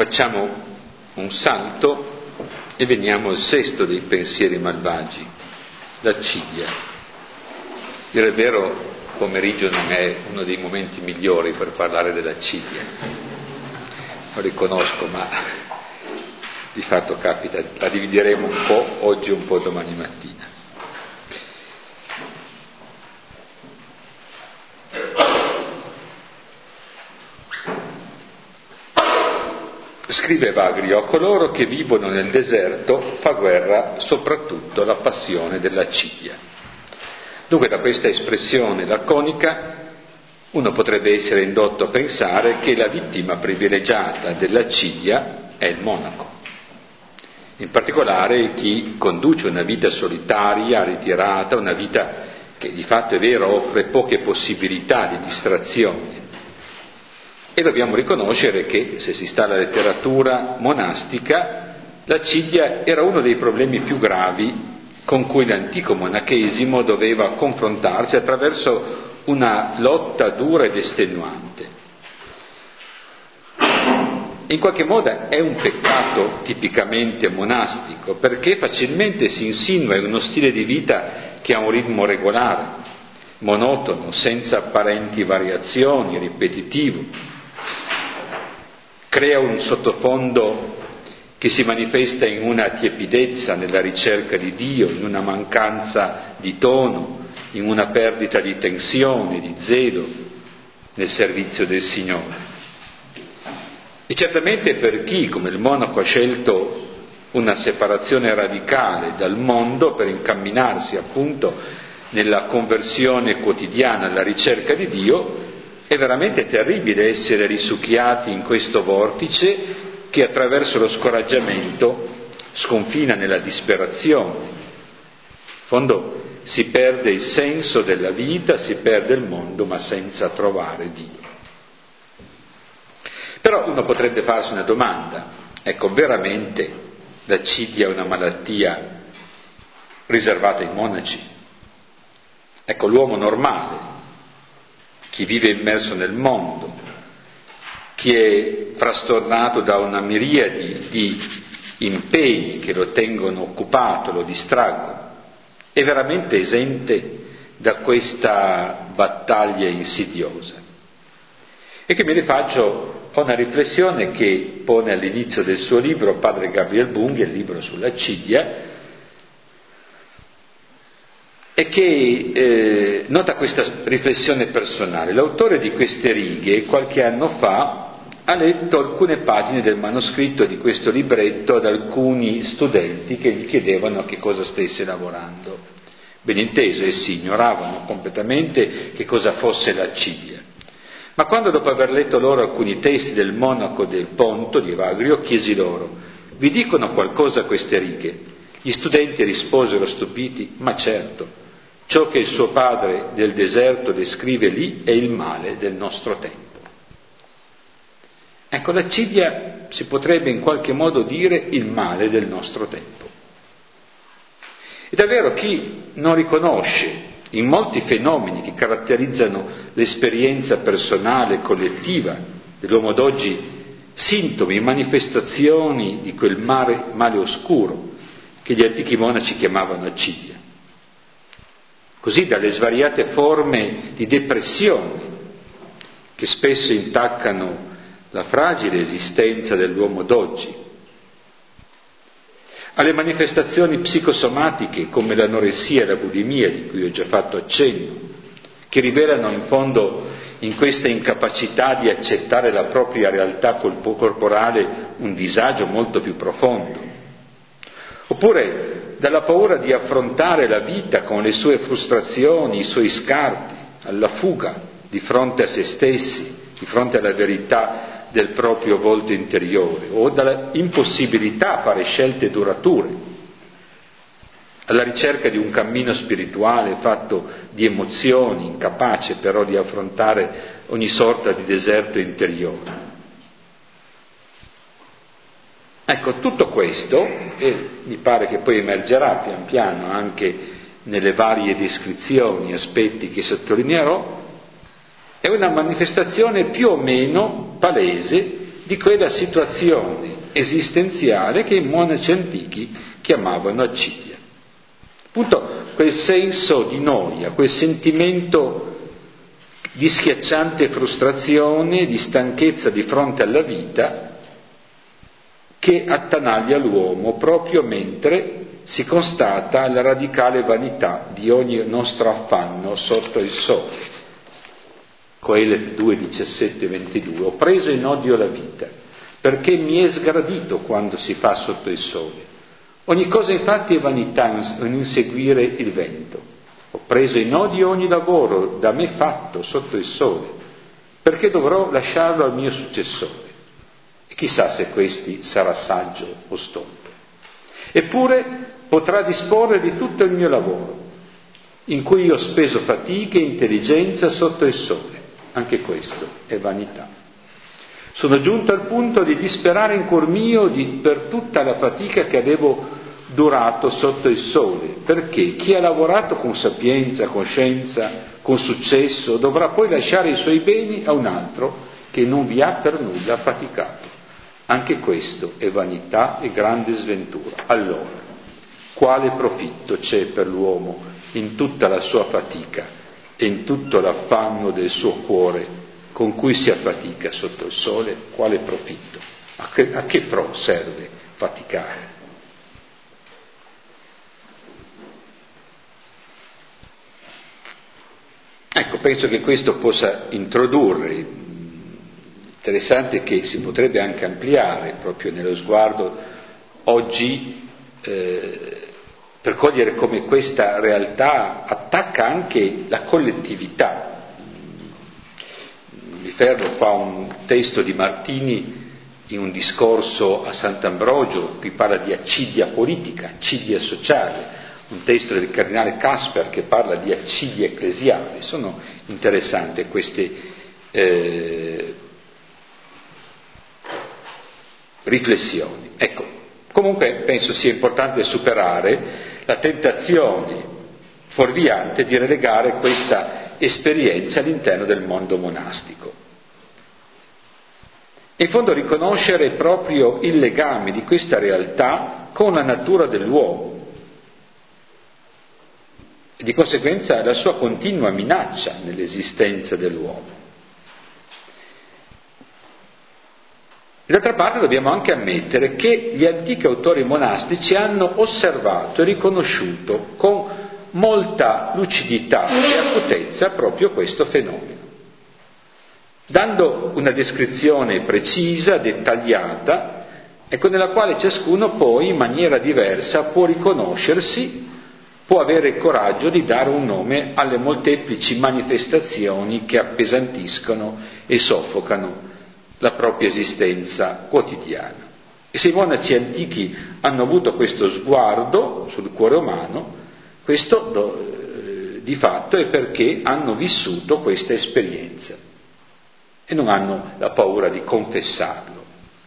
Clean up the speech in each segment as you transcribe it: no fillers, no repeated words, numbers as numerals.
facciamo un salto e veniamo al sesto dei pensieri malvagi, l'accidia. Dire il vero, il pomeriggio non è uno dei momenti migliori per parlare dell'accidia, lo riconosco, ma di fatto capita, la divideremo un po' oggi e un po' domani mattina. Scrive Evagrio: a coloro che vivono nel deserto fa guerra soprattutto la passione dell'accidia. Dunque, da questa espressione laconica uno potrebbe essere indotto a pensare che la vittima privilegiata dell'accidia è il monaco, in particolare chi conduce una vita solitaria, ritirata, una vita che di fatto è vero offre poche possibilità di distrazione. E dobbiamo riconoscere che, se si sta alla letteratura monastica, l'accidia era uno dei problemi più gravi con cui l'antico monachesimo doveva confrontarsi attraverso una lotta dura ed estenuante. In qualche modo è un peccato tipicamente monastico, perché facilmente si insinua in uno stile di vita che ha un ritmo regolare, monotono, senza apparenti variazioni, ripetitivo. Crea un sottofondo che si manifesta in una tiepidezza nella ricerca di Dio, in una mancanza di tono, in una perdita di tensione, di zelo nel servizio del Signore. E certamente per chi, come il monaco, ha scelto una separazione radicale dal mondo per incamminarsi appunto nella conversione quotidiana alla ricerca di Dio, è veramente terribile essere risucchiati in questo vortice che attraverso lo scoraggiamento sconfina nella disperazione. In fondo si perde il senso della vita, si perde il mondo, ma senza trovare Dio. Però uno potrebbe farsi una domanda: ecco, veramente l'accidia è una malattia riservata ai monaci? Ecco, l'uomo normale, chi vive immerso nel mondo, chi è frastornato da una miriade di impegni che lo tengono occupato, lo distraggono, è veramente esente da questa battaglia insidiosa. E che me ne faccio una riflessione che pone all'inizio del suo libro padre Gabriel Bunghi, il libro sull'accidia, e che nota questa riflessione personale. L'autore di queste righe qualche anno fa ha letto alcune pagine del manoscritto di questo libretto ad alcuni studenti che gli chiedevano a che cosa stesse lavorando. Ben inteso, essi ignoravano completamente che cosa fosse l'accidia. Ma quando, dopo aver letto loro alcuni testi del monaco del Ponto di Evagrio, chiesi loro: vi dicono qualcosa queste righe? Gli studenti risposero stupiti: ma certo, ciò che il suo padre del deserto descrive lì è il male del nostro tempo. Ecco, l'accidia si potrebbe in qualche modo dire il male del nostro tempo. E davvero chi non riconosce in molti fenomeni che caratterizzano l'esperienza personale e collettiva dell'uomo d'oggi sintomi, manifestazioni di quel male oscuro che gli antichi monaci chiamavano accidia. Così dalle svariate forme di depressione che spesso intaccano la fragile esistenza dell'uomo d'oggi, alle manifestazioni psicosomatiche come l'anoressia e la bulimia, di cui ho già fatto accenno, che rivelano in fondo in questa incapacità di accettare la propria realtà corporale un disagio molto più profondo, oppure dalla paura di affrontare la vita con le sue frustrazioni, i suoi scarti, alla fuga di fronte a se stessi, di fronte alla verità del proprio volto interiore, o dalla impossibilità a fare scelte durature, alla ricerca di un cammino spirituale fatto di emozioni, incapace però di affrontare ogni sorta di deserto interiore. Ecco, tutto questo, e mi pare che poi emergerà pian piano anche nelle varie descrizioni, aspetti che sottolineerò, è una manifestazione più o meno palese di quella situazione esistenziale che i monaci antichi chiamavano accidia. Appunto quel senso di noia, quel sentimento di schiacciante frustrazione, di stanchezza di fronte alla vita che attanaglia l'uomo proprio mentre si constata la radicale vanità di ogni nostro affanno sotto il sole. Coelet 2, 17, 22. Ho preso in odio la vita, perché mi è sgradito quando si fa sotto il sole. Ogni cosa infatti è vanità in inseguire il vento. Ho preso in odio ogni lavoro da me fatto sotto il sole, perché dovrò lasciarlo al mio successore. E chissà se questi sarà saggio o stonto. Eppure potrà disporre di tutto il mio lavoro, in cui io ho speso fatica e intelligenza sotto il sole. Anche questo è vanità. Sono giunto al punto di disperare in cuor mio per tutta la fatica che avevo durato sotto il sole, perché chi ha lavorato con sapienza, con scienza, con successo, dovrà poi lasciare i suoi beni a un altro che non vi ha per nulla faticato. Anche questo è vanità e grande sventura. Allora, quale profitto c'è per l'uomo in tutta la sua fatica e in tutto l'affanno del suo cuore con cui si affatica sotto il sole? Quale profitto? A che pro serve faticare? Ecco, penso che questo possa introdurre, interessante che si potrebbe anche ampliare proprio nello sguardo oggi, per cogliere come questa realtà attacca anche la collettività. Mi fermo qua a un testo di Martini in un discorso a Sant'Ambrogio, qui parla di accidia politica, accidia sociale, un testo del cardinale Casper che parla di accidia ecclesiale. Sono interessanti queste riflessioni. Ecco, comunque penso sia importante superare la tentazione fuorviante di relegare questa esperienza all'interno del mondo monastico. In fondo riconoscere proprio il legame di questa realtà con la natura dell'uomo e di conseguenza la sua continua minaccia nell'esistenza dell'uomo. D'altra parte dobbiamo anche ammettere che gli antichi autori monastici hanno osservato e riconosciuto con molta lucidità e acutezza proprio questo fenomeno, dando una descrizione precisa, dettagliata, ecco, nella quale ciascuno poi in maniera diversa può riconoscersi, può avere il coraggio di dare un nome alle molteplici manifestazioni che appesantiscono e soffocano la propria esistenza quotidiana. E se i monaci antichi hanno avuto questo sguardo sul cuore umano, questo di fatto è perché hanno vissuto questa esperienza e non hanno la paura di confessarlo.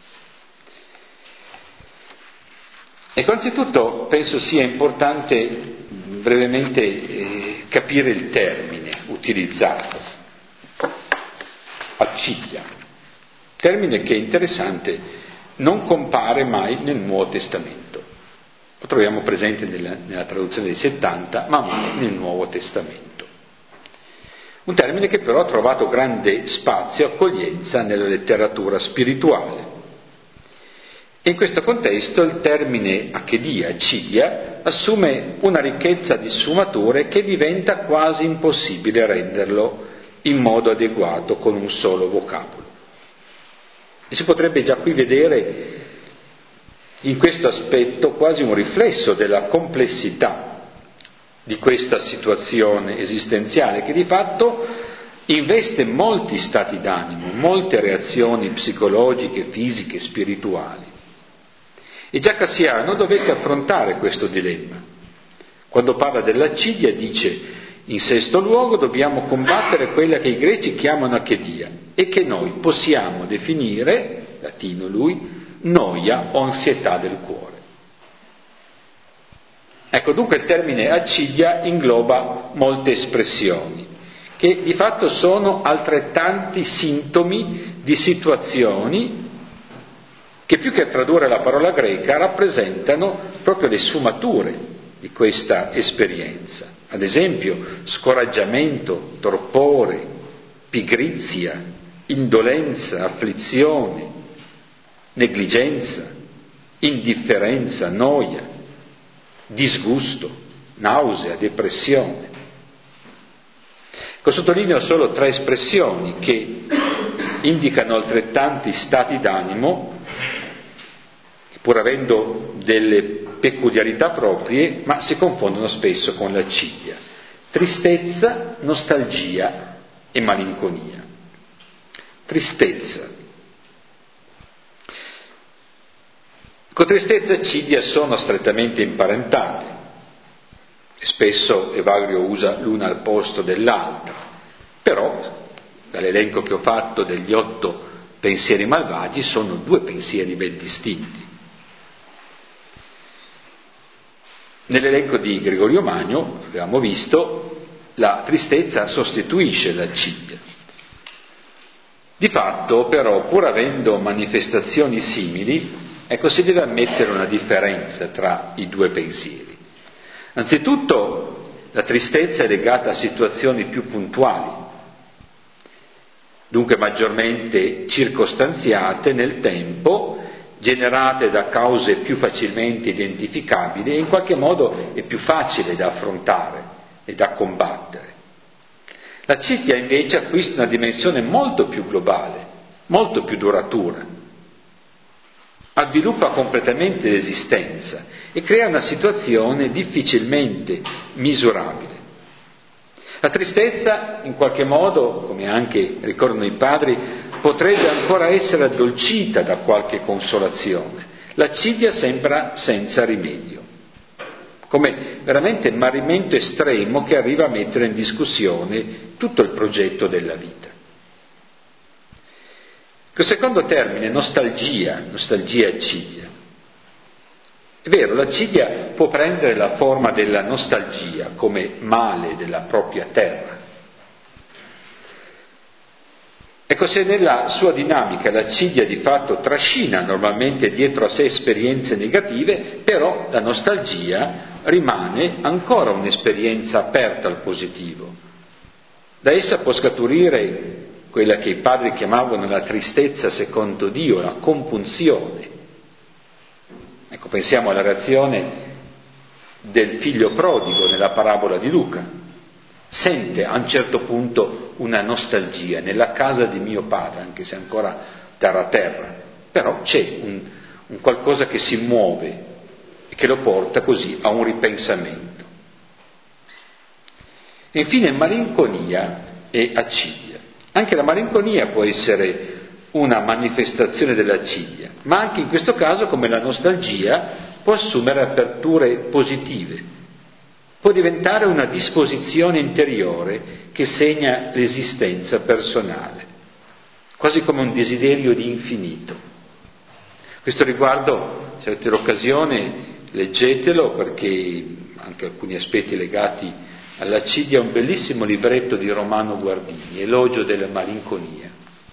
Ecco, anzitutto penso sia importante brevemente capire il termine utilizzato, accidia, termine che è interessante, non compare mai nel Nuovo Testamento. Lo troviamo presente nella traduzione dei 70, ma mai nel Nuovo Testamento. Un termine che però ha trovato grande spazio e accoglienza nella letteratura spirituale. E in questo contesto il termine achedia, accidia, assume una ricchezza di sfumature che diventa quasi impossibile renderlo in modo adeguato con un solo vocabolo. E si potrebbe già qui vedere in questo aspetto quasi un riflesso della complessità di questa situazione esistenziale che di fatto investe molti stati d'animo, molte reazioni psicologiche, fisiche, spirituali. E già Cassiano dovette affrontare questo dilemma. Quando parla dell'accidia dice: in sesto luogo dobbiamo combattere quella che i greci chiamano achedia e che noi possiamo definire, latino lui, noia o ansietà del cuore. Ecco, dunque il termine accidia ingloba molte espressioni che di fatto sono altrettanti sintomi di situazioni che più che tradurre la parola greca rappresentano proprio le sfumature di questa esperienza. Ad esempio, scoraggiamento, torpore, pigrizia, indolenza, afflizione, negligenza, indifferenza, noia, disgusto, nausea, depressione. Sottolineo solo 3 espressioni che indicano altrettanti stati d'animo, pur avendo delle peculiarità proprie, ma si confondono spesso con l'accidia: tristezza, nostalgia e malinconia. Tristezza. Con tristezza e accidia sono strettamente imparentate, e spesso Evagrio usa l'una al posto dell'altra, però dall'elenco che ho fatto degli 8 pensieri malvagi sono 2 pensieri ben distinti. Nell'elenco di Gregorio Magno, abbiamo visto, la tristezza sostituisce l'accidia. Di fatto, però, pur avendo manifestazioni simili, si deve ammettere una differenza tra i 2 pensieri. Anzitutto, la tristezza è legata a situazioni più puntuali, dunque maggiormente circostanziate nel tempo, generate da cause più facilmente identificabili e in qualche modo è più facile da affrontare e da combattere. L'accidia invece acquista una dimensione molto più globale, molto più duratura, avviluppa completamente l'esistenza e crea una situazione difficilmente misurabile. La tristezza, in qualche modo, come anche ricordano i padri, potrebbe ancora essere addolcita da qualche consolazione. L'accidia sembra senza rimedio, come veramente marrimento estremo che arriva a mettere in discussione tutto il progetto della vita. Il secondo termine, nostalgia accidia. È vero, l'accidia può prendere la forma della nostalgia come male della propria terra. Se nella sua dinamica l'accidia di fatto trascina normalmente dietro a sé esperienze negative, però la nostalgia rimane ancora un'esperienza aperta al positivo. Da essa può scaturire quella che i padri chiamavano la tristezza secondo Dio, la compunzione. Pensiamo alla reazione del figlio prodigo nella parabola di Luca. Sente a un certo punto una nostalgia nella casa di mio padre, anche se ancora terra, però c'è un qualcosa che si muove e che lo porta così a un ripensamento. E infine malinconia e accidia. Anche la malinconia può essere una manifestazione dell'accidia, ma anche in questo caso, come la nostalgia, può assumere aperture positive, può diventare una disposizione interiore che segna l'esistenza personale, quasi come un desiderio di infinito. A questo riguardo, se avete l'occasione, leggetelo, perché anche alcuni aspetti legati all'accidia, un bellissimo libretto di Romano Guardini, Elogio della malinconia.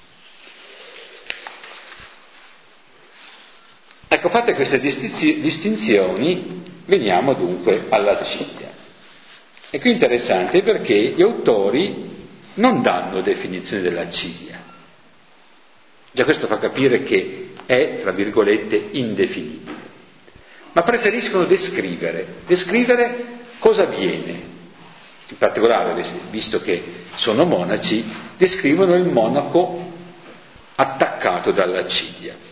Fatte queste distinzioni, veniamo dunque all'accidia. E qui è interessante perché gli autori non danno definizione dell'accidia. Già questo fa capire che è, tra virgolette, indefinibile. Ma preferiscono descrivere cosa avviene. In particolare, visto che sono monaci, descrivono il monaco attaccato dall'accidia.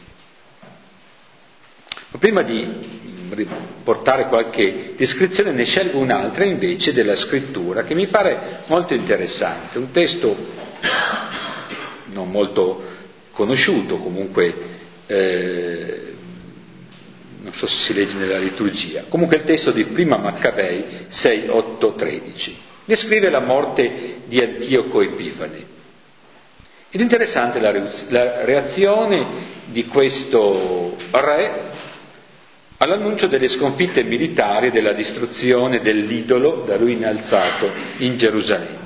Prima di portare qualche descrizione ne scelgo un'altra invece della scrittura che mi pare molto interessante, un testo non molto conosciuto, comunque non so se si legge nella liturgia, comunque il testo di Prima Maccabei 6, 8, 13 descrive la morte di Antioco Epifane. Ed è interessante la reazione di questo re all'annuncio delle sconfitte militari e della distruzione dell'idolo da lui innalzato in Gerusalemme.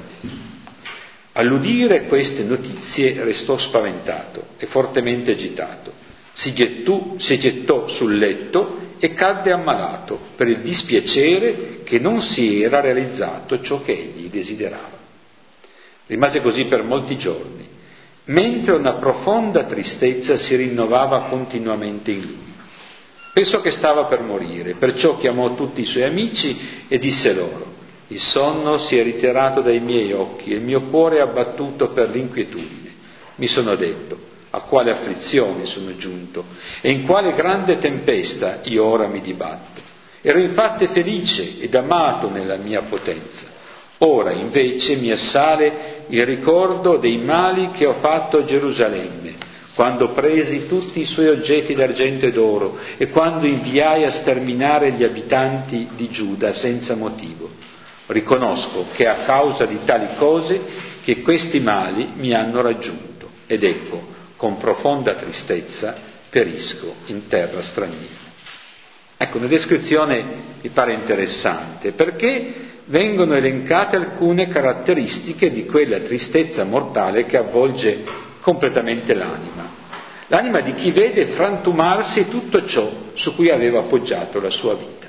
All'udire queste notizie restò spaventato e fortemente agitato. Si gettò sul letto e cadde ammalato per il dispiacere che non si era realizzato ciò che egli desiderava. Rimase così per molti giorni, mentre una profonda tristezza si rinnovava continuamente in lui. Pensò che stava per morire, perciò chiamò tutti i suoi amici e disse loro: il sonno si è ritirato dai miei occhi e il mio cuore è abbattuto per l'inquietudine. Mi sono detto: a quale afflizione sono giunto e in quale grande tempesta io ora mi dibatto. Ero infatti felice ed amato nella mia potenza. Ora invece mi assale il ricordo dei mali che ho fatto a Gerusalemme, quando presi tutti i suoi oggetti d'argento ed oro e quando inviai a sterminare gli abitanti di Giuda senza motivo. Riconosco che è a causa di tali cose che questi mali mi hanno raggiunto ed ecco, con profonda tristezza perisco in terra straniera. Ecco, una descrizione mi pare interessante perché vengono elencate alcune caratteristiche di quella tristezza mortale che avvolge completamente l'anima. L'anima di chi vede frantumarsi tutto ciò su cui aveva appoggiato la sua vita.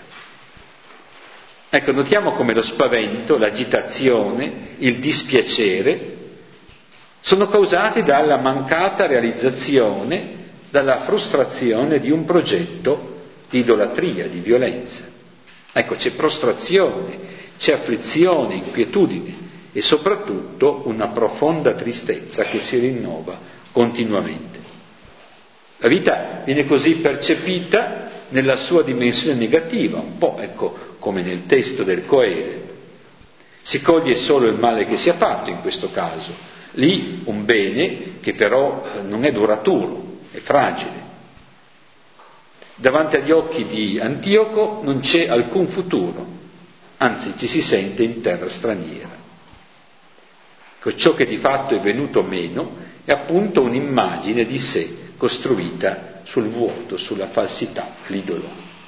Ecco, notiamo come lo spavento, l'agitazione, il dispiacere sono causati dalla mancata realizzazione, dalla frustrazione di un progetto di idolatria, di violenza. Ecco, c'è prostrazione, c'è afflizione, inquietudine e soprattutto una profonda tristezza che si rinnova continuamente. La vita viene così percepita nella sua dimensione negativa, un po' ecco come nel testo del Coele. Si coglie solo il male che si è fatto in questo caso, lì un bene che però non è duraturo, è fragile. Davanti agli occhi di Antioco non c'è alcun futuro, anzi ci si sente in terra straniera. Ciò che di fatto è venuto meno è appunto un'immagine di sé costruita sul vuoto, sulla falsità, l'idolo.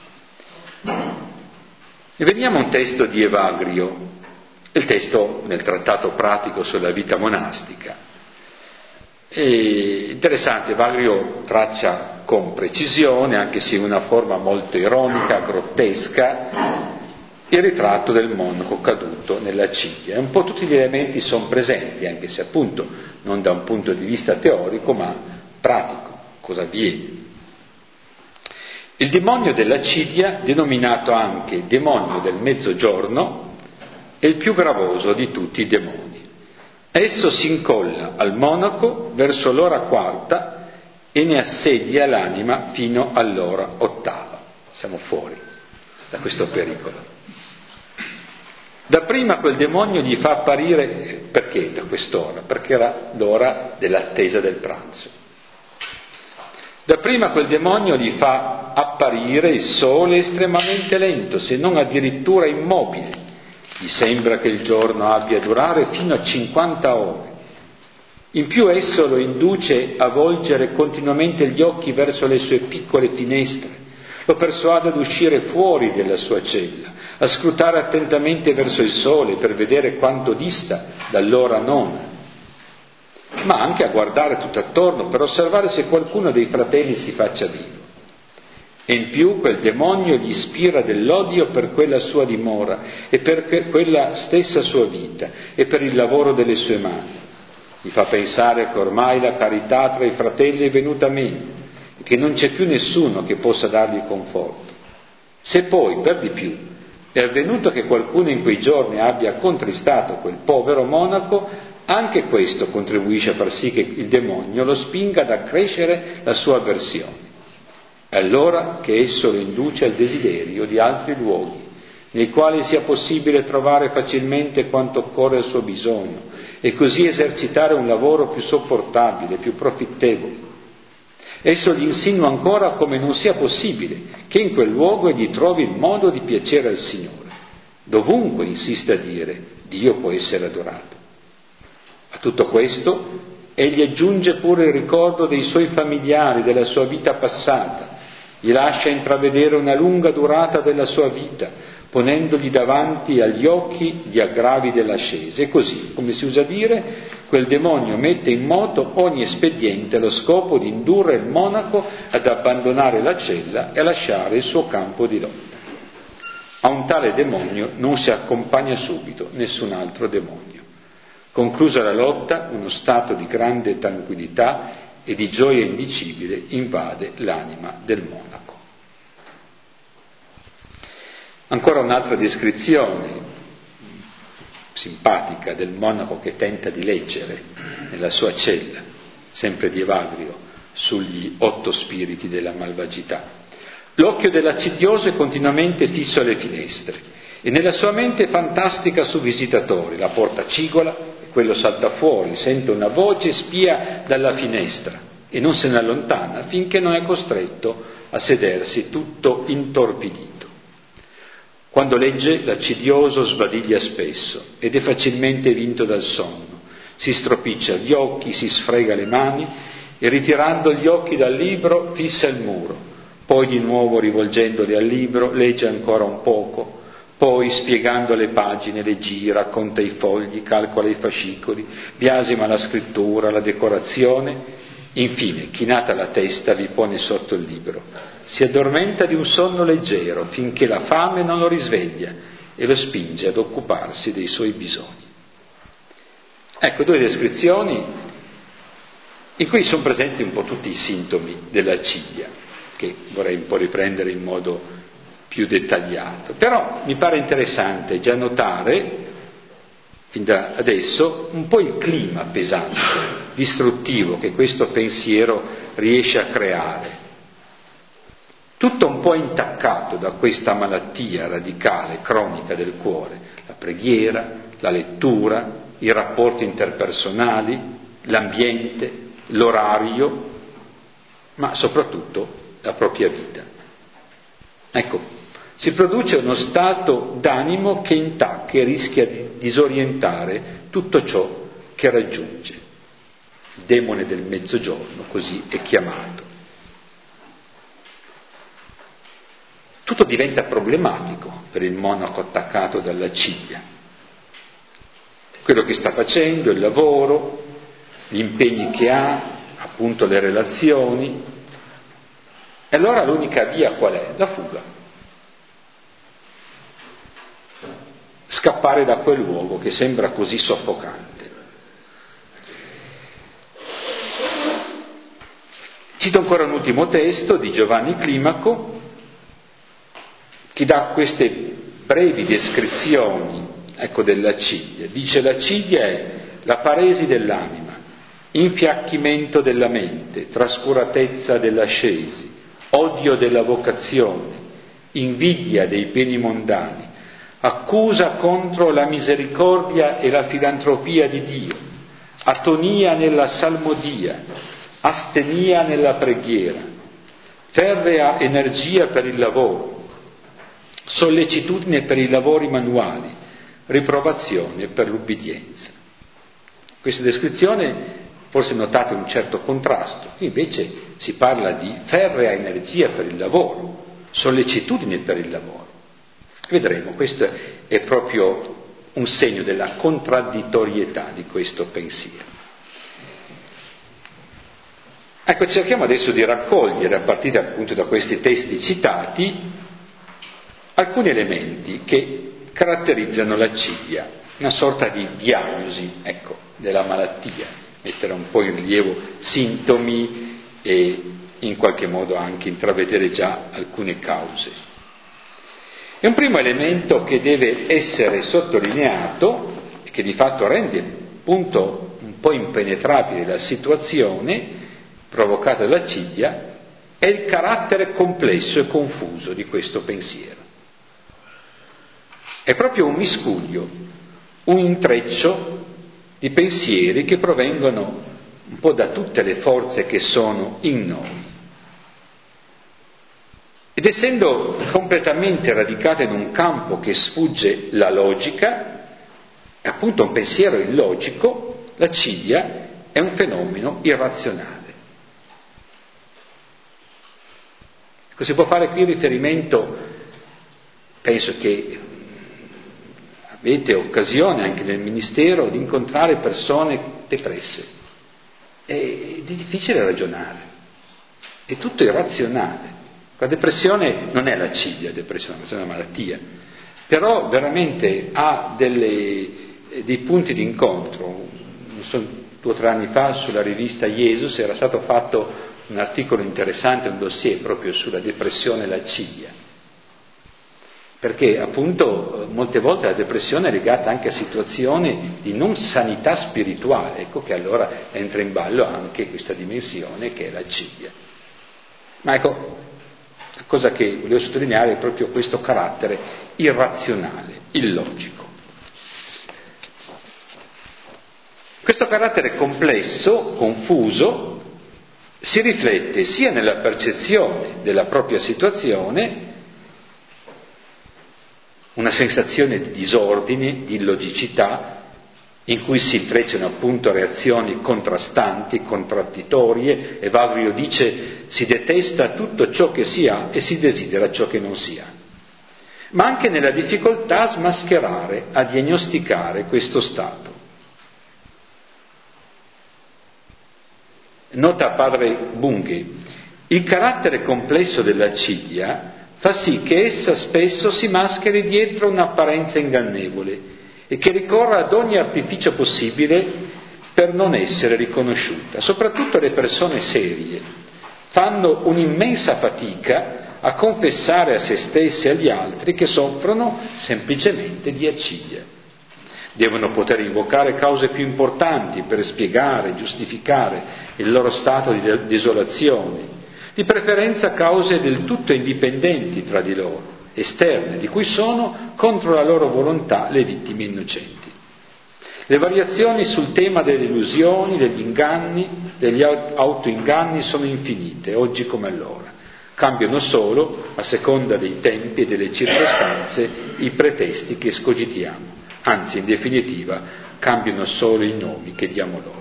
E veniamo a un testo di Evagrio, il testo nel trattato pratico sulla vita monastica. È interessante, Evagrio traccia con precisione, anche se in una forma molto ironica, grottesca, il ritratto del monaco caduto nella Cidia. E un po' tutti gli elementi sono presenti, anche se appunto non da un punto di vista teorico, ma pratico. Cosa avviene? Il demonio della Cidia, denominato anche demonio del mezzogiorno, è il più gravoso di tutti i demoni. Esso si incolla al monaco verso l'ora quarta e ne assedia l'anima fino all'ora ottava. Siamo fuori da questo pericolo. Dapprima quel demonio gli fa apparire, perché da quest'ora? Perché era l'ora dell'attesa del pranzo. Dapprima quel demonio gli fa apparire il sole estremamente lento, se non addirittura immobile. Gli sembra che il giorno abbia a durare fino a 50 ore. In più esso lo induce a volgere continuamente gli occhi verso le sue piccole finestre, lo persuade ad uscire fuori della sua cella, a scrutare attentamente verso il sole per vedere quanto dista dall'ora nona, ma anche a guardare tutto attorno per osservare se qualcuno dei fratelli si faccia vivo. E in più quel demonio gli ispira dell'odio per quella sua dimora e per quella stessa sua vita e per il lavoro delle sue mani. Gli fa pensare che ormai la carità tra i fratelli è venuta meno e che non c'è più nessuno che possa dargli conforto. Se poi, per di più, è avvenuto che qualcuno in quei giorni abbia contristato quel povero monaco, anche questo contribuisce a far sì che il demonio lo spinga ad accrescere la sua avversione. È allora che esso lo induce al desiderio di altri luoghi, nei quali sia possibile trovare facilmente quanto occorre al suo bisogno, e così esercitare un lavoro più sopportabile, più profittevole. Esso gli insinua ancora come non sia possibile che in quel luogo egli trovi il modo di piacere al Signore. Dovunque insiste a dire, Dio può essere adorato. A tutto questo egli aggiunge pure il ricordo dei suoi familiari, della sua vita passata, gli lascia intravedere una lunga durata della sua vita, ponendogli davanti agli occhi gli aggravi dell'ascesa. E così, come si usa dire, quel demonio mette in moto ogni espediente allo scopo di indurre il monaco ad abbandonare la cella e a lasciare il suo campo di lotta. A un tale demonio non si accompagna subito nessun altro demonio. Conclusa la lotta, uno stato di grande tranquillità e di gioia indicibile invade l'anima del monaco. Ancora un'altra descrizione simpatica del monaco che tenta di leggere nella sua cella, sempre di Evagrio, sugli 8 spiriti della malvagità. L'occhio dell'accidioso è continuamente fisso alle finestre e nella sua mente fantastica su visitatori. La porta cigola e quello salta fuori, sente una voce e spia dalla finestra e non se ne allontana finché non è costretto a sedersi tutto intorpidito. Quando legge, l'accidioso sbadiglia spesso ed è facilmente vinto dal sonno. Si stropiccia gli occhi, si sfrega le mani e ritirando gli occhi dal libro fissa il muro. Poi di nuovo rivolgendoli al libro legge ancora un poco, poi spiegando le pagine le gira, conta i fogli, calcola i fascicoli, biasima la scrittura, la decorazione, infine, chinata la testa, vi pone sotto il libro. Si addormenta di un sonno leggero finché la fame non lo risveglia e lo spinge ad occuparsi dei suoi bisogni. Ecco 2 descrizioni in cui sono presenti un po' tutti i sintomi dell'accidia, che vorrei un po' riprendere in modo più dettagliato. Però mi pare interessante già notare, fin da adesso, un po' il clima pesante, distruttivo che questo pensiero riesce a creare. Tutto un po' intaccato da questa malattia radicale, cronica del cuore. La preghiera, la lettura, i rapporti interpersonali, l'ambiente, l'orario, ma soprattutto la propria vita. Ecco, si produce uno stato d'animo che intacca e rischia di disorientare tutto ciò che raggiunge. Il demone del mezzogiorno, così è chiamato. Tutto diventa problematico per il monaco attaccato dall'accidia. Quello che sta facendo, il lavoro, gli impegni che ha, appunto le relazioni. E allora l'unica via qual è? La fuga. Scappare da quel luogo che sembra così soffocante. Cito ancora un ultimo testo di Giovanni Climaco che dà queste brevi descrizioni, ecco, dell'accidia. Dice: l'accidia è la paresi dell'anima, infiacchimento della mente, trascuratezza dell'ascesi, odio della vocazione, invidia dei beni mondani, accusa contro la misericordia e la filantropia di Dio, atonia nella salmodia, astenia nella preghiera, ferrea energia per il lavoro, sollecitudine per i lavori manuali, riprovazione per l'ubbidienza. Questa descrizione forse notate un certo contrasto, qui invece si parla di ferrea energia per il lavoro, sollecitudine per il lavoro. Vedremo, questo è proprio un segno della contraddittorietà di questo pensiero. Ecco, cerchiamo adesso di raccogliere, a partire appunto da questi testi citati, alcuni elementi che caratterizzano l'accidia, una sorta di diagnosi, ecco, della malattia, mettere un po' in rilievo sintomi e in qualche modo anche intravedere già alcune cause. E un primo elemento che deve essere sottolineato e che di fatto rende appunto un po' impenetrabile la situazione provocata dall'accidia è il carattere complesso e confuso di questo pensiero. È proprio un miscuglio, un intreccio di pensieri che provengono un po' da tutte le forze che sono in noi. Ed essendo completamente radicata in un campo che sfugge la logica, è appunto un pensiero illogico, l'accidia è un fenomeno irrazionale. Si può fare qui riferimento, penso che avete occasione anche nel ministero di incontrare persone depresse. È difficile ragionare, è tutto irrazionale. La depressione non è l'accidia, la depressione è una malattia, però veramente ha dei punti di incontro. Non so, 2 o 3 anni fa sulla rivista Jesus era stato fatto un articolo interessante, un dossier proprio sulla depressione e l'accidia, perché appunto molte volte la depressione è legata anche a situazioni di non sanità spirituale, ecco che allora entra in ballo anche questa dimensione che è l'accidia. Ma ecco, la cosa che volevo sottolineare è proprio questo carattere irrazionale, illogico. Questo carattere complesso, confuso, si riflette sia nella percezione della propria situazione, una sensazione di disordine, di illogicità, in cui si intrecciano appunto reazioni contrastanti, contraddittorie. Evagrio dice: si detesta tutto ciò che si ha e si desidera ciò che non si ha. Ma anche nella difficoltà a smascherare, a diagnosticare questo stato. Nota padre Bunghi: il carattere complesso dell'accidia fa sì che essa spesso si mascheri dietro un'apparenza ingannevole e che ricorra ad ogni artificio possibile per non essere riconosciuta. Soprattutto le persone serie fanno un'immensa fatica a confessare a se stesse e agli altri che soffrono semplicemente di accidia. Devono poter invocare cause più importanti per spiegare, giustificare il loro stato di desolazione, di preferenza cause del tutto indipendenti tra di loro, esterne, di cui sono, contro la loro volontà, le vittime innocenti. Le variazioni sul tema delle illusioni, degli inganni, degli autoinganni sono infinite, oggi come allora. Cambiano solo, a seconda dei tempi e delle circostanze, i pretesti che escogitiamo. Anzi, in definitiva, cambiano solo i nomi che diamo loro.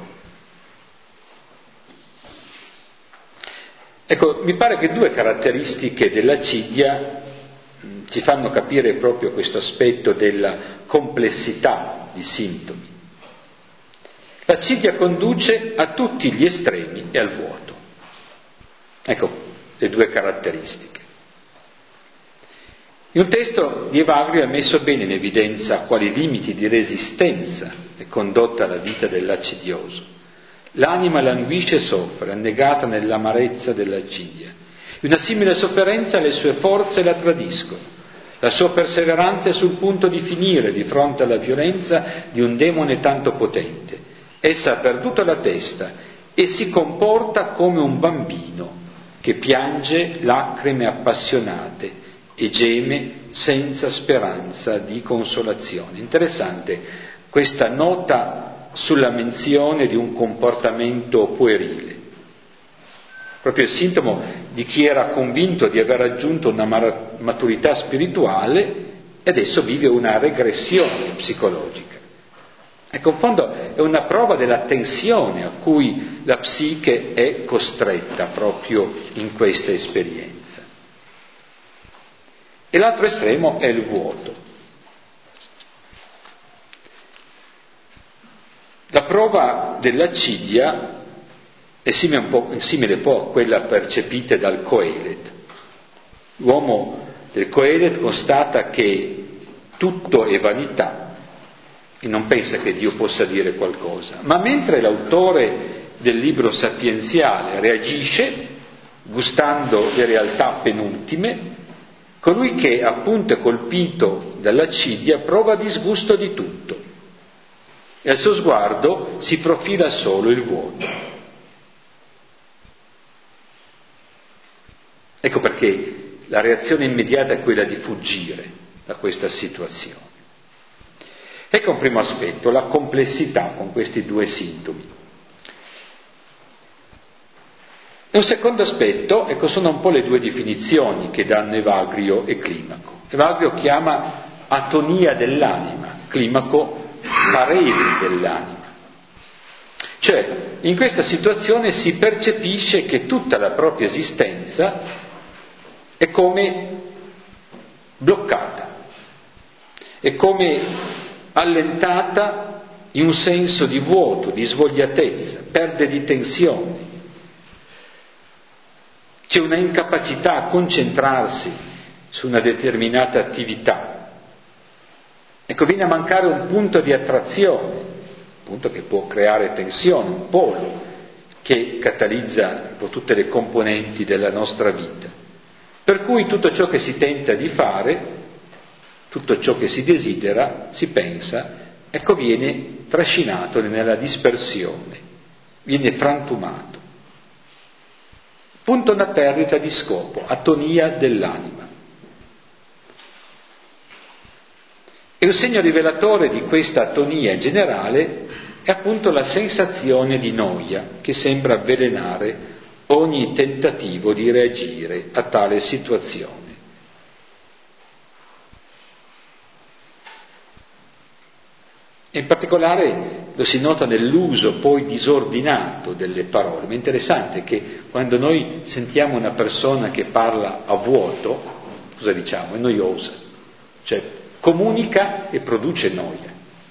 Ecco, mi pare che 2 caratteristiche dell'accidia ci fanno capire proprio questo aspetto della complessità di sintomi. L'accidia conduce a tutti gli estremi e al vuoto. Ecco le 2 caratteristiche. In un testo di Evagrio ha messo bene in evidenza quali limiti di resistenza è condotta la vita dell'accidioso. L'anima languisce e soffre, annegata nell'amarezza dell'accidia. Una simile sofferenza le sue forze la tradiscono. La sua perseveranza è sul punto di finire di fronte alla violenza di un demone tanto potente. Essa ha perduto la testa e si comporta come un bambino che piange lacrime appassionate e geme senza speranza di consolazione. Interessante questa nota sulla menzione di un comportamento puerile, proprio il sintomo di chi era convinto di aver raggiunto una maturità spirituale e adesso vive una regressione psicologica. Ecco, in fondo è una prova della tensione a cui la psiche è costretta proprio in questa esperienza. E l'altro estremo è il vuoto. La prova dell'accidia è simile un po' a quella percepita dal Coelet. L'uomo del Coelet constata che tutto è vanità e non pensa che Dio possa dire qualcosa, ma mentre l'autore del libro sapienziale reagisce, gustando le realtà penultime, colui che appunto è colpito dall'accidia prova disgusto di tutto e al suo sguardo si profila solo il vuoto. Ecco perché la reazione immediata è quella di fuggire da questa situazione. Ecco un primo aspetto, la complessità con questi 2 sintomi. E un secondo aspetto, ecco, sono un po' le 2 definizioni che danno Evagrio e Climaco. Evagrio chiama atonia dell'anima, Climaco paresi dell'anima. Cioè, in questa situazione si percepisce che tutta la propria esistenza è come bloccata, è come allentata in un senso di vuoto, di svogliatezza, perde di tensione. C'è una incapacità a concentrarsi su una determinata attività. Ecco, viene a mancare un punto di attrazione, un punto che può creare tensione, un polo che catalizza un po' tutte le componenti della nostra vita. Per cui tutto ciò che si tenta di fare, tutto ciò che si desidera, si pensa, ecco, viene trascinato nella dispersione, viene frantumato. Punto una perdita di scopo, atonia dell'anima. E un segno rivelatore di questa atonia generale è appunto la sensazione di noia che sembra avvelenare ogni tentativo di reagire a tale situazione. In particolare lo si nota nell'uso poi disordinato delle parole, ma è interessante che quando noi sentiamo una persona che parla a vuoto, cosa diciamo? È noiosa, cioè comunica e produce noia.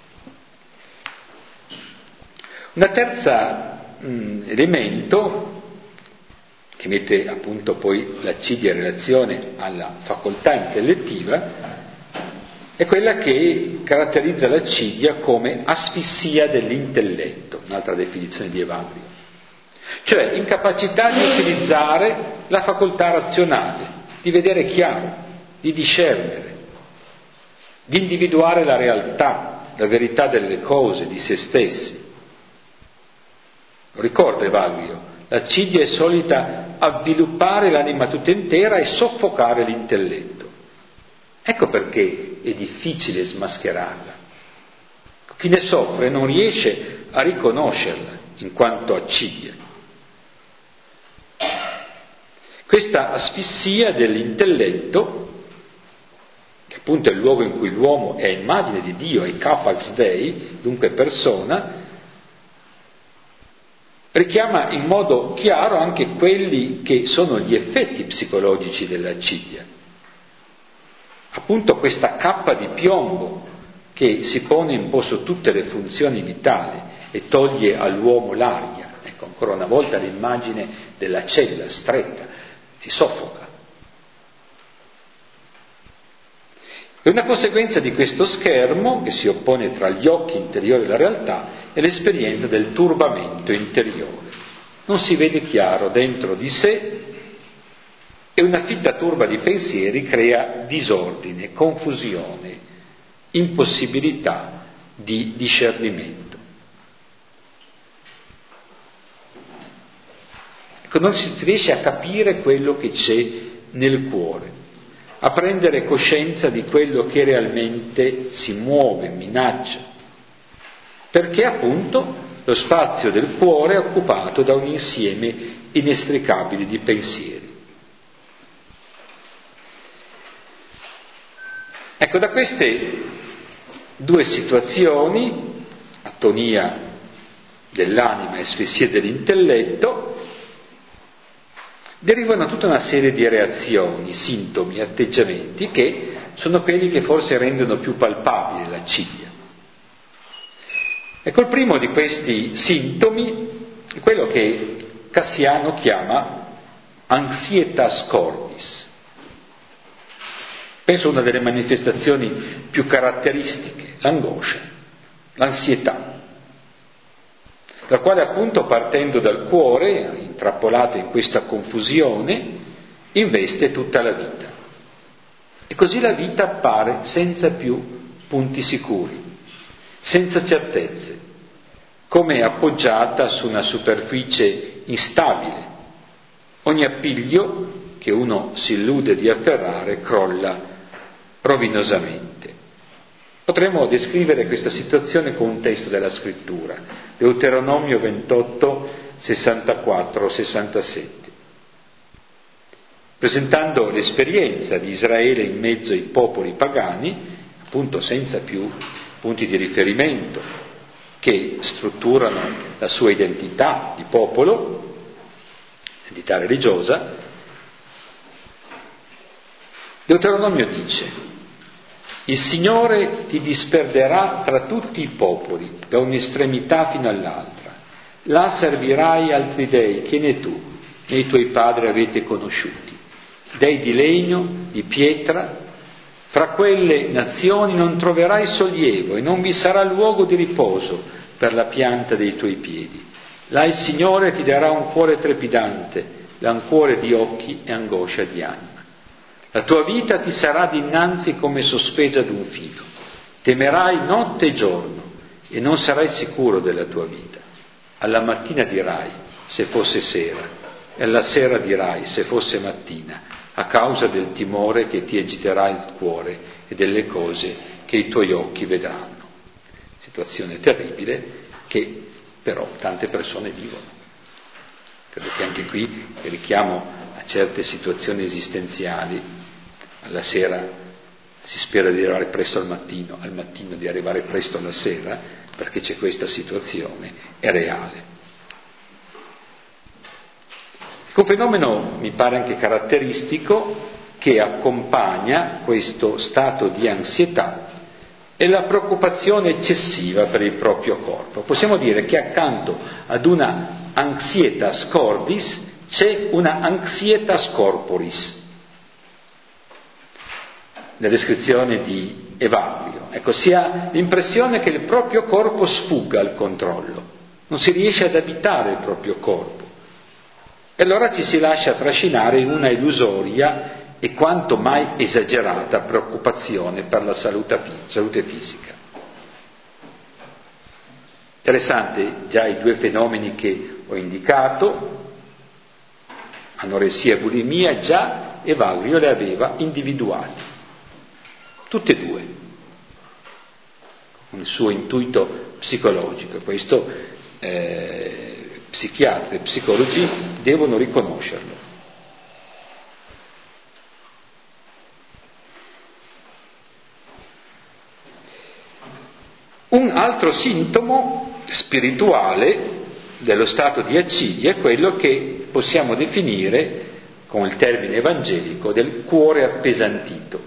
Un terzo elemento che mette appunto poi l'accidia in relazione alla facoltà intellettiva è quella che caratterizza l'accidia come asfissia dell'intelletto, un'altra definizione di Evagrio, cioè incapacità di utilizzare la facoltà razionale, di vedere chiaro, di discernere, di individuare la realtà, la verità delle cose, di se stessi. Lo ricorda Evagrio, l'accidia è solita avviluppare l'anima tutta intera e soffocare l'intelletto. Ecco perché è difficile smascherarla. Chi ne soffre non riesce a riconoscerla in quanto accidia. Questa asfissia dell'intelletto, che appunto è il luogo in cui l'uomo è immagine di Dio, è capax Dei, dunque persona, richiama in modo chiaro anche quelli che sono gli effetti psicologici dell'accidia. Appunto questa cappa di piombo che si pone un po' su tutte le funzioni vitali e toglie all'uomo l'aria. Ecco, ancora una volta l'immagine della cella stretta, si soffoca. E una conseguenza di questo schermo, che si oppone tra gli occhi interiori e la realtà, è l'esperienza del turbamento interiore. Non si vede chiaro dentro di sé e una fitta turba di pensieri crea disordine, confusione, impossibilità di discernimento. Ecco, non si riesce a capire quello che c'è nel cuore, a prendere coscienza di quello che realmente si muove, minaccia, perché appunto lo spazio del cuore è occupato da un insieme inestricabile di pensieri. Ecco, da queste due situazioni, atonia dell'anima e asfissia dell'intelletto, derivano tutta una serie di reazioni, sintomi, atteggiamenti che sono quelli che forse rendono più palpabile l'accidia. Ecco, il primo di questi sintomi è quello che Cassiano chiama anxietas cordis. Penso una delle manifestazioni più caratteristiche, l'angoscia, l'ansietà, la quale appunto partendo dal cuore, intrappolato in questa confusione, investe tutta la vita. E così la vita appare senza più punti sicuri, senza certezze, come appoggiata su una superficie instabile. Ogni appiglio che uno si illude di afferrare crolla rovinosamente. Potremmo descrivere questa situazione con un testo della Scrittura, Deuteronomio 28, 64-67, presentando l'esperienza di Israele in mezzo ai popoli pagani, appunto senza più punti di riferimento che strutturano la sua identità di popolo, identità religiosa. Deuteronomio dice: Il Signore ti disperderà tra tutti i popoli, da un'estremità fino all'altra. Là servirai altri dei che né tu né i tuoi padri avete conosciuti, dei di legno, di pietra. Fra quelle nazioni non troverai sollievo e non vi sarà luogo di riposo per la pianta dei tuoi piedi. Là il Signore ti darà un cuore trepidante, languore di occhi e angoscia di anima. La tua vita ti sarà dinanzi come sospesa ad un filo. Temerai notte e giorno e non sarai sicuro della tua vita. Alla mattina dirai, se fosse sera, e alla sera dirai, se fosse mattina, a causa del timore che ti agiterà il cuore e delle cose che i tuoi occhi vedranno. Situazione terribile che però tante persone vivono. Credo che anche qui richiamo a certe situazioni esistenziali. Alla sera si spera di arrivare presto al mattino di arrivare presto alla sera, perché c'è questa situazione, è reale. Un fenomeno mi pare anche caratteristico che accompagna questo stato di ansietà è la preoccupazione eccessiva per il proprio corpo. Possiamo dire che accanto ad una anxietas cordis c'è una anxietas corporis. La descrizione di Evagrio. Ecco, si ha l'impressione che il proprio corpo sfugga al controllo, non si riesce ad abitare il proprio corpo. E allora ci si lascia trascinare in una illusoria e quanto mai esagerata preoccupazione per la salute fisica. Interessante già i due fenomeni che ho indicato, anoressia e bulimia, già Evagrio le aveva individuati, tutte e due, con il suo intuito psicologico. Questo psichiatri e psicologi devono riconoscerlo. Un altro sintomo spirituale dello stato di accidia è quello che possiamo definire con il termine evangelico del cuore appesantito.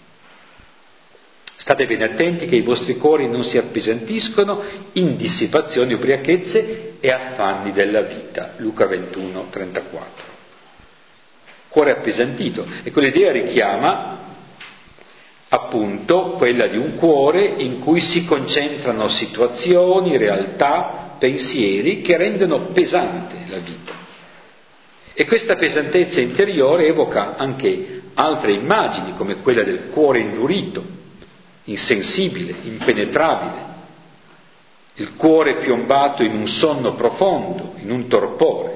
State bene attenti che i vostri cuori non si appesantiscono in dissipazioni, ubriachezze e affanni della vita. Luca 21, 34. Cuore appesantito. E quell'idea richiama appunto quella di un cuore in cui si concentrano situazioni, realtà, pensieri che rendono pesante la vita. E questa pesantezza interiore evoca anche altre immagini, come quella del cuore indurito, insensibile, impenetrabile, il cuore piombato in un sonno profondo, in un torpore.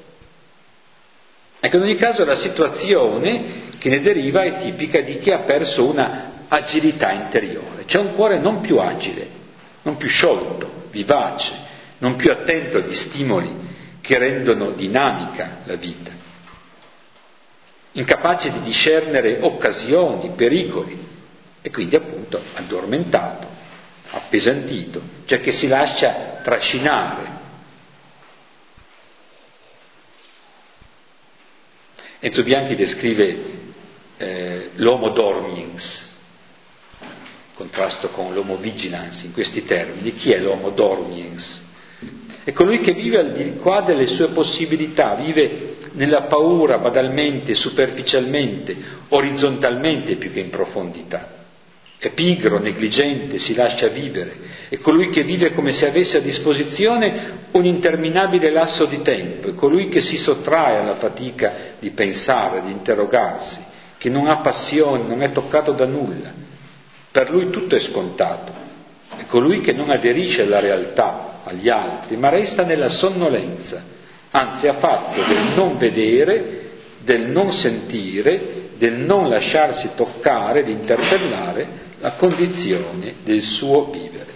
Ecco, in ogni caso la situazione che ne deriva è tipica di chi ha perso una agilità interiore. C'è un cuore non più agile, non più sciolto, vivace, non più attento agli stimoli che rendono dinamica la vita, incapace di discernere occasioni, pericoli, e quindi appunto addormentato, appesantito, cioè che si lascia trascinare. Enzo Bianchi descrive l'homo dormiens, in contrasto con l'homo vigilans, in questi termini. Chi è l'homo dormiens? È colui che vive al di qua delle sue possibilità, vive nella paura banalmente, superficialmente, orizzontalmente più che in profondità. È pigro, negligente, si lascia vivere. È colui che vive come se avesse a disposizione un interminabile lasso di tempo. È colui che si sottrae alla fatica di pensare, di interrogarsi, che non ha passione, non è toccato da nulla. Per lui tutto è scontato. È colui che non aderisce alla realtà, agli altri, ma resta nella sonnolenza, anzi ha fatto del non vedere, del non sentire, del non lasciarsi toccare, di interpellare la condizione del suo vivere.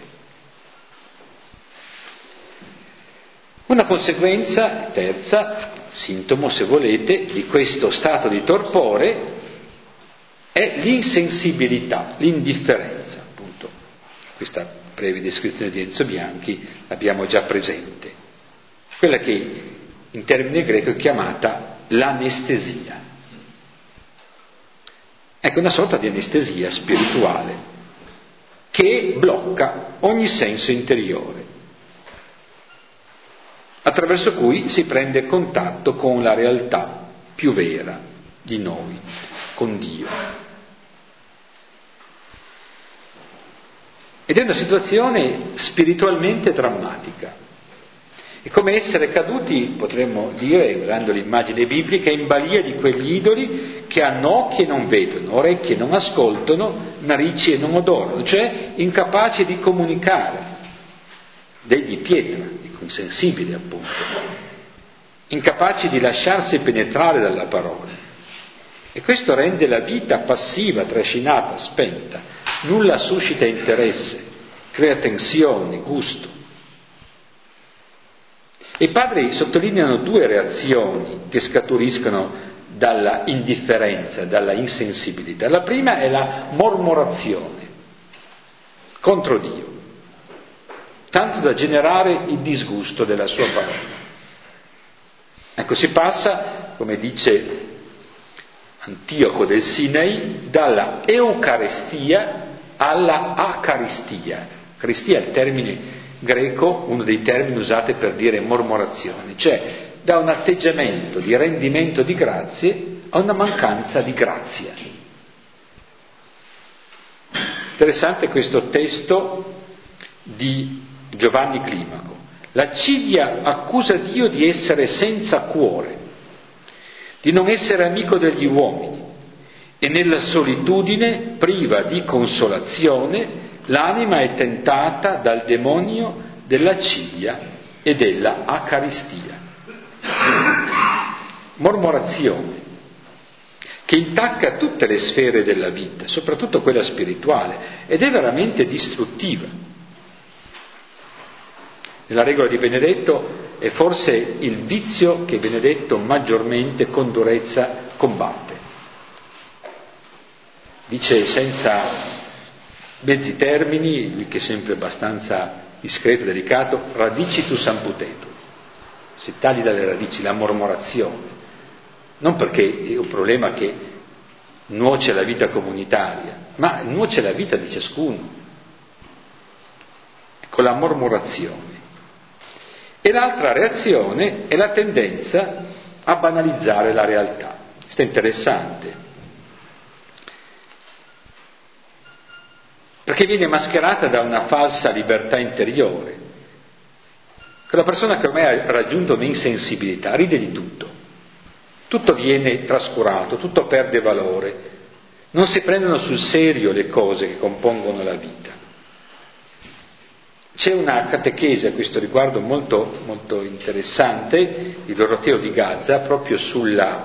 Una conseguenza, terza, sintomo se volete, di questo stato di torpore è l'insensibilità, l'indifferenza, appunto. Questa breve descrizione di Enzo Bianchi l'abbiamo già presente. Quella che in termine greco è chiamata l'anestesia. Ecco, una sorta di anestesia spirituale. che blocca ogni senso interiore, attraverso cui si prende contatto con la realtà più vera di noi, con Dio. Ed è una situazione spiritualmente drammatica. È come essere caduti, potremmo dire, usando l'immagine biblica, in balia di quegli idoli che hanno occhi e non vedono, orecchie e non ascoltano, narici e non odorano, cioè incapaci di comunicare, degli pietra, dico insensibili appunto, incapaci di lasciarsi penetrare dalla parola. E questo rende la vita passiva, trascinata, spenta, nulla suscita interesse, crea tensione, gusto. I padri sottolineano due reazioni che scaturiscono dalla indifferenza, dalla insensibilità. La prima è la mormorazione contro Dio, tanto da generare il disgusto della sua parola. Ecco, si passa, come dice Antioco del Sinai, dalla eucaristia alla acaristia. Caristia è il termine greco, uno dei termini usati per dire mormorazione, cioè da un atteggiamento di rendimento di grazie a una mancanza di grazia. Interessante questo testo di Giovanni Climaco. L'accidia accusa Dio di essere senza cuore, di non essere amico degli uomini, e nella solitudine, priva di consolazione, l'anima è tentata dal demonio dell'accidia e della acaristia. Mormorazione che intacca tutte le sfere della vita, soprattutto quella spirituale, ed è veramente distruttiva. Nella regola di Benedetto è forse il vizio che Benedetto maggiormente con durezza combatte. Dice senza mezzi termini, lui che è sempre abbastanza discreto e delicato, radicitus amputetur, si tagli dalle radici la mormorazione, non perché è un problema che nuoce alla vita comunitaria, ma nuoce alla vita di ciascuno, con la mormorazione. E l'altra reazione è la tendenza a banalizzare la realtà. Questo è interessante, perché viene mascherata da una falsa libertà interiore. Quella persona che ormai ha raggiunto un'insensibilità ride di tutto, tutto viene trascurato, tutto perde valore, non si prendono sul serio le cose che compongono la vita. C'è una catechesi a questo riguardo molto, molto interessante di Doroteo di Gazza, proprio su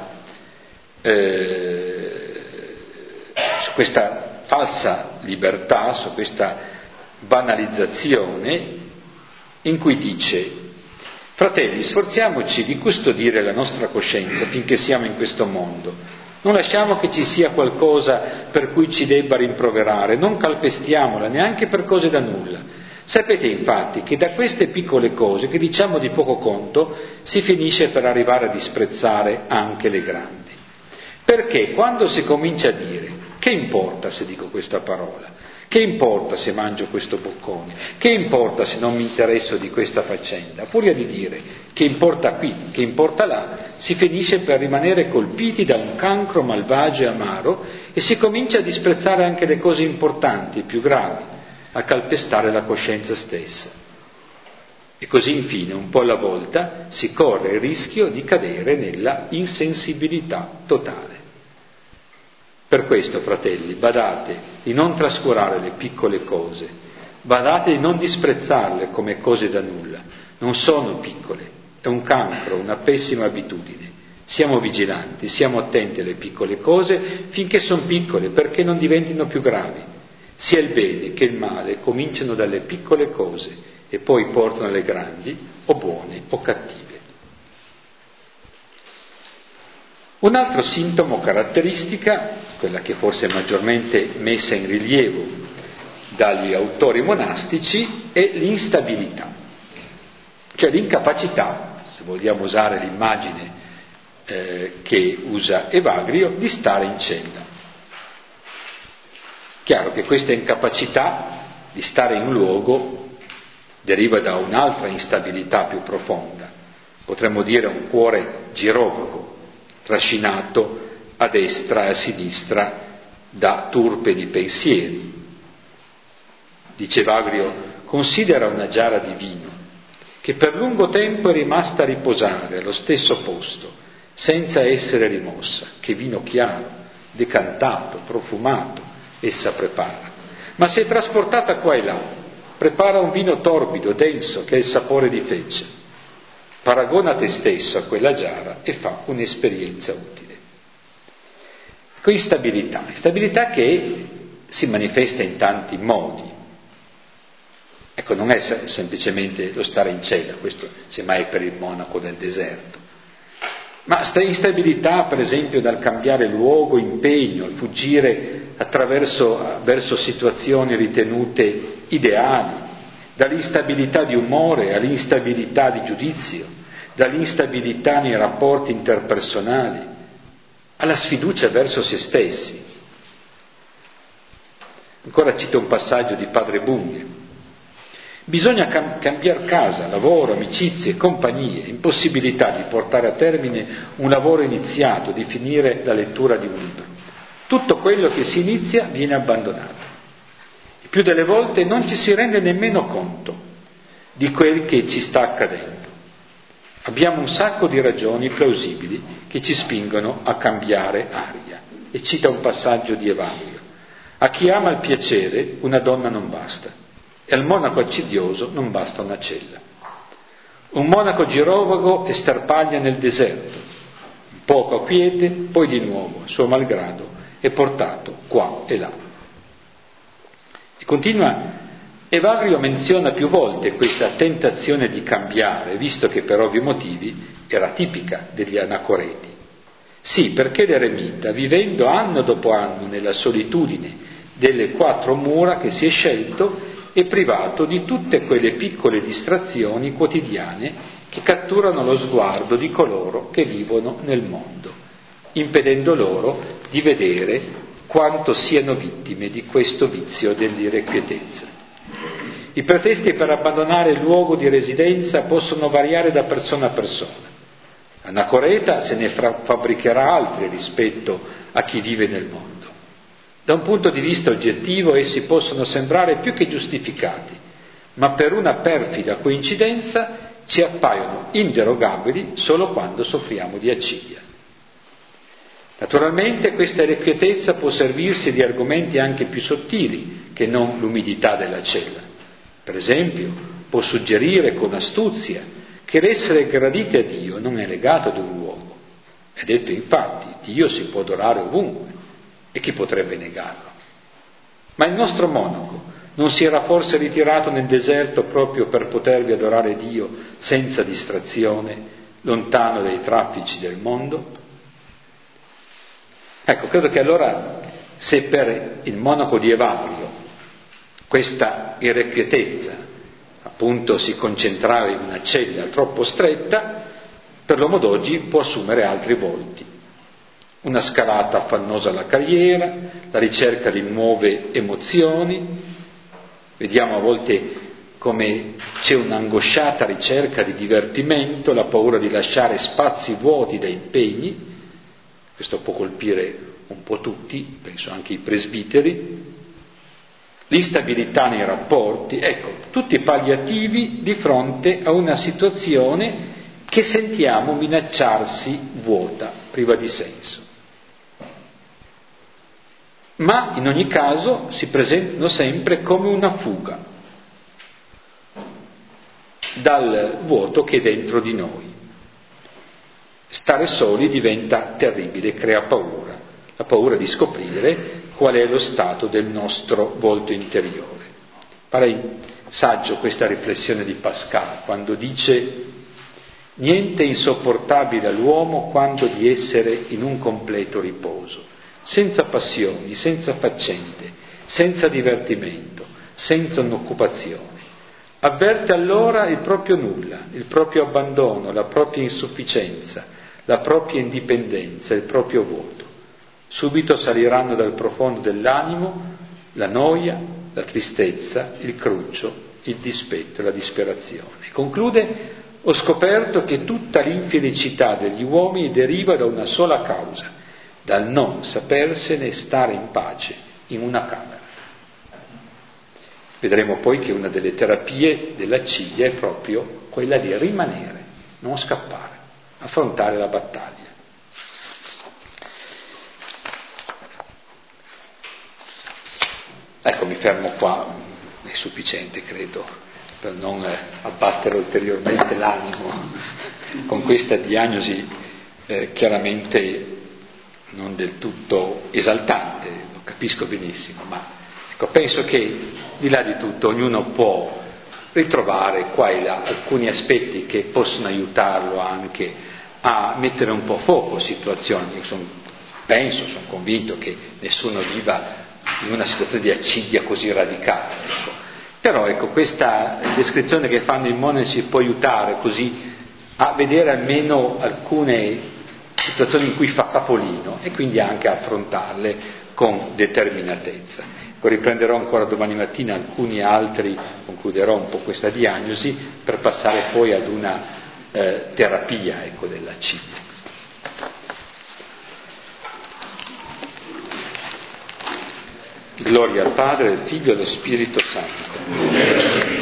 questa falsa libertà, su questa banalizzazione, in cui dice: fratelli, sforziamoci di custodire la nostra coscienza finché siamo in questo mondo, non lasciamo che ci sia qualcosa per cui ci debba rimproverare, non calpestiamola neanche per cose da nulla. Sapete infatti che da queste piccole cose, che diciamo di poco conto, si finisce per arrivare a disprezzare anche le grandi. Perché quando si comincia a dire: che importa se dico questa parola? Che importa se mangio questo boccone? Che importa se non mi interesso di questa faccenda? A furia di dire che importa qui, che importa là, si finisce per rimanere colpiti da un cancro malvagio e amaro e si comincia a disprezzare anche le cose importanti e più gravi, a calpestare la coscienza stessa. E così infine, un po' alla volta, si corre il rischio di cadere nella insensibilità totale. Per questo, fratelli, badate di non trascurare le piccole cose, badate di non disprezzarle come cose da nulla. Non sono piccole, è un cancro, una pessima abitudine. Siamo vigilanti, siamo attenti alle piccole cose finché sono piccole, perché non diventino più gravi. Sia il bene che il male cominciano dalle piccole cose e poi portano alle grandi, o buone o cattive. Un altro sintomo, caratteristica, quella che forse è maggiormente messa in rilievo dagli autori monastici, è l'instabilità, cioè l'incapacità, se vogliamo usare l'immagine che usa Evagrio, di stare in cella. Chiaro che questa incapacità di stare in un luogo deriva da un'altra instabilità più profonda, potremmo dire un cuore girovago, trascinato a destra e a sinistra da turpidi pensieri. Diceva Agrio: considera una giara di vino che per lungo tempo è rimasta a riposare allo stesso posto, senza essere rimossa. Che vino chiaro, decantato, profumato, essa prepara. Ma se trasportata qua e là, prepara un vino torbido, denso, che ha il sapore di fece. Paragona te stesso a quella giara e fa un'esperienza utile. Con instabilità che si manifesta in tanti modi. Ecco, non è semplicemente lo stare in cella, questo semmai per il monaco del deserto, ma instabilità per esempio dal cambiare luogo, impegno, al fuggire verso situazioni ritenute ideali, dall'instabilità di umore all'instabilità di giudizio, dall'instabilità nei rapporti interpersonali alla sfiducia verso se stessi. Ancora cito un passaggio di Padre Bugni. Bisogna cambiare casa, lavoro, amicizie, compagnie, impossibilità di portare a termine un lavoro iniziato, di finire la lettura di un libro. Tutto quello che si inizia viene abbandonato. Il più delle volte non ci si rende nemmeno conto di quel che ci sta accadendo. Abbiamo un sacco di ragioni plausibili che ci spingono a cambiare aria. E cita un passaggio di Evagrio. A chi ama il piacere una donna non basta. E al monaco accidioso non basta una cella. Un monaco girovago esterpaglia nel deserto, un poco a quiete, poi di nuovo, a suo malgrado, è portato qua e là. E continua, Evagrio menziona più volte questa tentazione di cambiare, visto che per ovvi motivi era tipica degli anacoreti. Sì, perché l'eremita, vivendo anno dopo anno nella solitudine delle quattro mura che si è scelto, è privato di tutte quelle piccole distrazioni quotidiane che catturano lo sguardo di coloro che vivono nel mondo, impedendo loro di vedere quanto siano vittime di questo vizio dell'irrequietezza. I pretesti per abbandonare il luogo di residenza possono variare da persona a persona. Anacoreta se ne fabbricherà altri rispetto a chi vive nel mondo. Da un punto di vista oggettivo essi possono sembrare più che giustificati, ma per una perfida coincidenza ci appaiono inderogabili solo quando soffriamo di accidia. Naturalmente questa irrequietezza può servirsi di argomenti anche più sottili che non l'umidità della cella. Per esempio, può suggerire con astuzia che l'essere graditi a Dio non è legato ad un luogo. È detto infatti, Dio si può adorare ovunque. E chi potrebbe negarlo? Ma il nostro monaco non si era forse ritirato nel deserto proprio per potervi adorare Dio senza distrazione, lontano dai traffici del mondo? Ecco, credo che allora, se per il monaco di Evagrio questa irrequietezza appunto si concentrava in una cella troppo stretta, per l'uomo d'oggi può assumere altri volti. Una scalata affannosa alla carriera, la ricerca di nuove emozioni. Vediamo a volte come c'è un'angosciata ricerca di divertimento, la paura di lasciare spazi vuoti da impegni. Questo può colpire un po' tutti, penso anche i presbiteri. L'instabilità nei rapporti, ecco, tutti palliativi di fronte a una situazione che sentiamo minacciarsi vuota, priva di senso. Ma in ogni caso si presentano sempre come una fuga dal vuoto che è dentro di noi. Stare soli diventa terribile, crea paura, la paura di scoprire qual è lo stato del nostro volto interiore. Pare saggio questa riflessione di Pascal, quando dice: niente insopportabile all'uomo quanto di essere in un completo riposo, senza passioni, senza faccende, senza divertimento, senza un'occupazione. Avverte allora il proprio nulla, il proprio abbandono, la propria insufficienza, la propria indipendenza, il proprio vuoto. Subito saliranno dal profondo dell'animo la noia, la tristezza, il cruccio, il dispetto e la disperazione. Conclude: ho scoperto che tutta l'infelicità degli uomini deriva da una sola causa, dal non sapersene stare in pace in una camera. Vedremo poi che una delle terapie della ciglia è proprio quella di rimanere, non scappare, affrontare la battaglia. Ecco, mi fermo qua, è sufficiente credo, per non abbattere ulteriormente l'animo con questa diagnosi chiaramente non del tutto esaltante, lo capisco benissimo, ma ecco, penso che di là di tutto ognuno può ritrovare qua e là alcuni aspetti che possono aiutarlo anche a mettere un po' a fuoco situazioni. Io sono convinto che nessuno viva in una situazione di accidia così radicale. Ecco. Però ecco, questa descrizione che fanno i monaci può aiutare così a vedere almeno alcune situazioni in cui fa capolino e quindi anche a affrontarle con determinatezza. Riprenderò ancora domani mattina alcuni altri, concluderò un po' questa diagnosi per passare poi ad una terapia della ciglia. Gloria al Padre, al Figlio e allo Spirito Santo.